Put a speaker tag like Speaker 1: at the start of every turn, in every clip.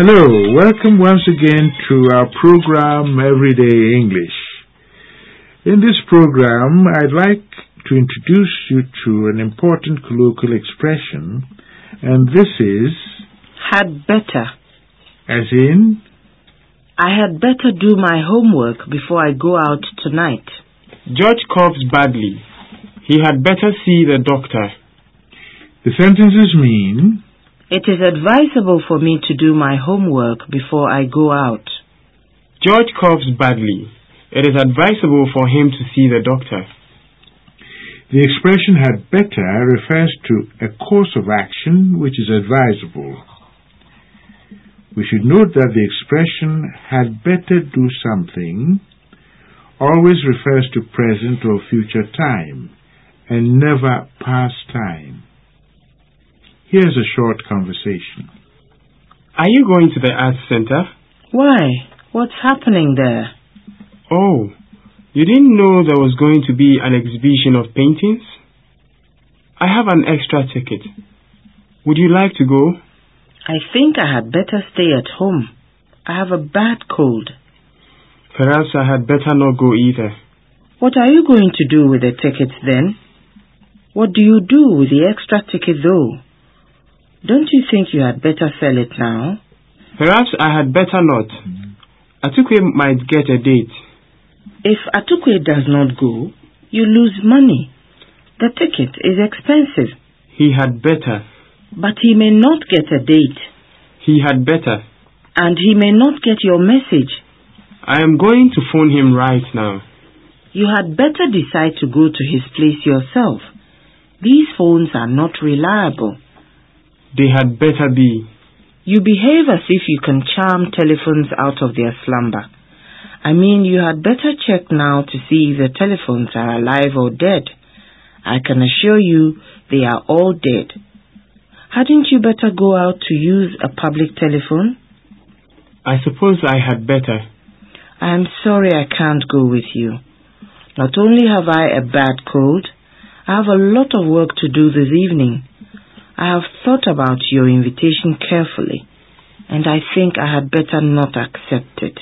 Speaker 1: Hello, welcome once again to our program Everyday English. In this program, I'd like to introduce you to an important colloquial expression, and this is
Speaker 2: had better.
Speaker 1: As in,
Speaker 2: I had better do my homework before I go out tonight.
Speaker 3: George coughs badly. He had better see the doctor.
Speaker 1: The sentences mean,
Speaker 2: it is advisable for me to do my homework before I go out.
Speaker 3: George coughs badly. It is advisable for him to see the doctor.
Speaker 1: The expression had better refers to a course of action which is advisable. We should note that the expression had better do something always refers to present or future time and never past time. Here's a short conversation.
Speaker 3: Are you going to the Arts Center?
Speaker 2: Why? What's happening there?
Speaker 3: Oh, you didn't know there was going to be an exhibition of paintings? I have an extra ticket. Would you like to go?
Speaker 2: I think I had better stay at home. I have a bad cold.
Speaker 3: Perhaps I had better not go either.
Speaker 2: What are you going to do with the tickets then? What do you do with the extra ticket though? Don't you think you had better sell it now?
Speaker 3: Perhaps I had better not. Atukwe might get a date.
Speaker 2: If Atukwe does not go, you lose money. The ticket is expensive.
Speaker 3: He had better.
Speaker 2: But he may not get a date.
Speaker 3: He had better.
Speaker 2: And he may not get your message.
Speaker 3: I am going to phone him right now.
Speaker 2: You had better decide to go to his place yourself. These phones are not reliable.
Speaker 3: They had better be.
Speaker 2: You behave as if you can charm telephones out of their slumber. I mean, you had better check now to see if the telephones are alive or dead. I can assure you they are all dead. Hadn't you better go out to use a public telephone?
Speaker 3: I suppose I had better.
Speaker 2: I am sorry I can't go with you. Not only have I a bad cold, I have a lot of work to do this evening. I have thought about your invitation carefully, and I think I had better not accept it.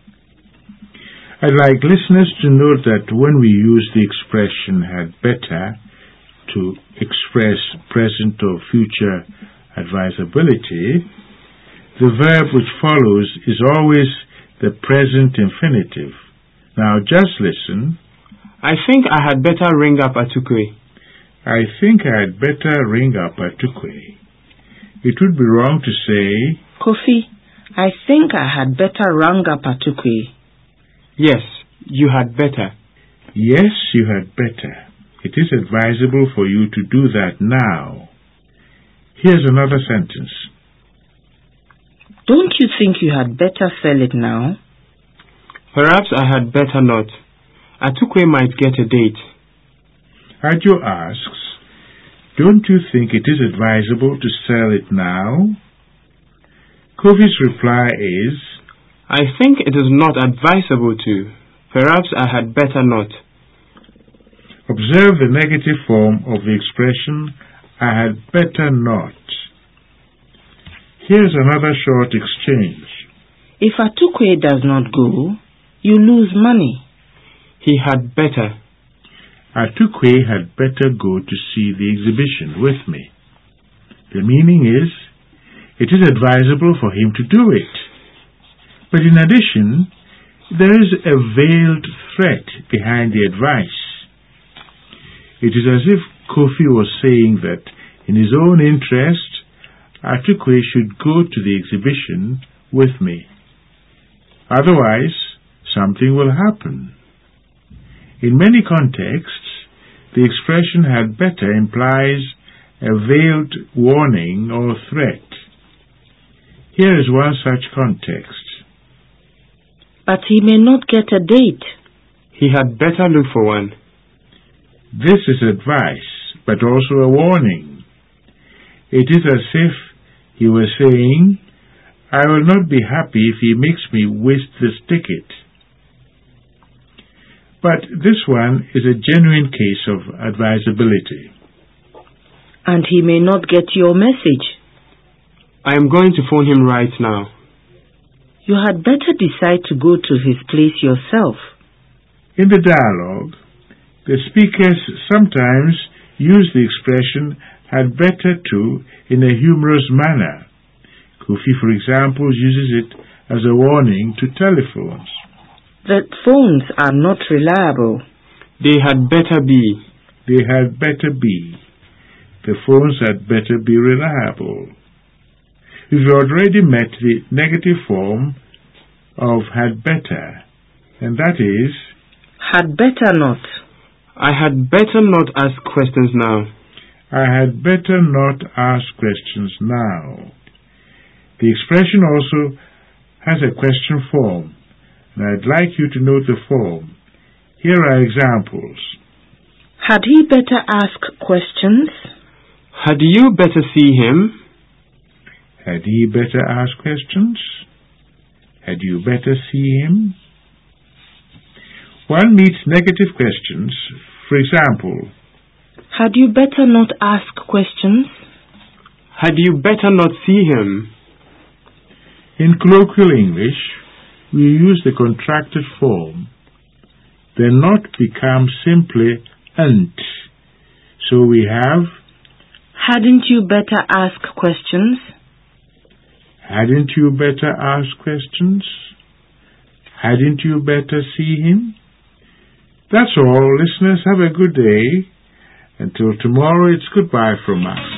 Speaker 1: I'd like listeners to note that when we use the expression had better to express present or future advisability, the verb which follows is always the present infinitive. Now just listen.
Speaker 3: I think I had better ring up Atukwe.
Speaker 1: I think I had better ring up Atukwe. It would be wrong to say,
Speaker 2: Kofi, I think I had better ring up Atukwe.
Speaker 3: Yes, you had better.
Speaker 1: Yes, you had better. It is advisable for you to do that now. Here's another sentence.
Speaker 2: Don't you think you had better sell it now?
Speaker 3: Perhaps I had better not. Atukwe might get a date.
Speaker 1: Ajo asks, don't you think it is advisable to sell it now? Kofi's reply is,
Speaker 3: I think it is not advisable to. Perhaps I had better not.
Speaker 1: Observe the negative form of the expression, I had better not. Here's another short exchange.
Speaker 2: If Atukwe does not go, you lose money.
Speaker 3: He had better.
Speaker 1: Atukwe had better go to see the exhibition with me. The meaning is, it is advisable for him to do it. But in addition, there is a veiled threat behind the advice. It is as if Kofi was saying that, in his own interest, Atukwe should go to the exhibition with me. Otherwise, something will happen. In many contexts, the expression had better implies a veiled warning or threat. Here is one such context.
Speaker 2: But he may not get a date.
Speaker 3: He had better look for one.
Speaker 1: This is advice, but also a warning. It is as if he were saying, I will not be happy if he makes me waste this ticket. But this one is a genuine case of advisability.
Speaker 2: And he may not get your message.
Speaker 3: I am going to phone him right now.
Speaker 2: You had better decide to go to his place yourself.
Speaker 1: In the dialogue, the speakers sometimes use the expression "had better to" in a humorous manner. Kofi, for example, uses it as a warning to telephones.
Speaker 2: The phones are not reliable.
Speaker 3: They had better be.
Speaker 1: They had better be. The phones had better be reliable. We've already met the negative form of had better, and that is
Speaker 2: had better not.
Speaker 3: I had better not ask questions now.
Speaker 1: I had better not ask questions now. The expression also has a question form, and I'd like you to note the form. Here are examples.
Speaker 2: Had he better ask questions?
Speaker 3: Had you better see him?
Speaker 1: Had he better ask questions? Had you better see him? One meets negative questions. For example,
Speaker 2: had you better not ask questions?
Speaker 3: Had you better not see him?
Speaker 1: In colloquial English, we use the contracted form. The not becomes simply "ant." So we have,
Speaker 2: hadn't you better ask questions?
Speaker 1: Hadn't you better ask questions? Hadn't you better see him? That's all. Listeners, have a good day. Until tomorrow, it's goodbye from us.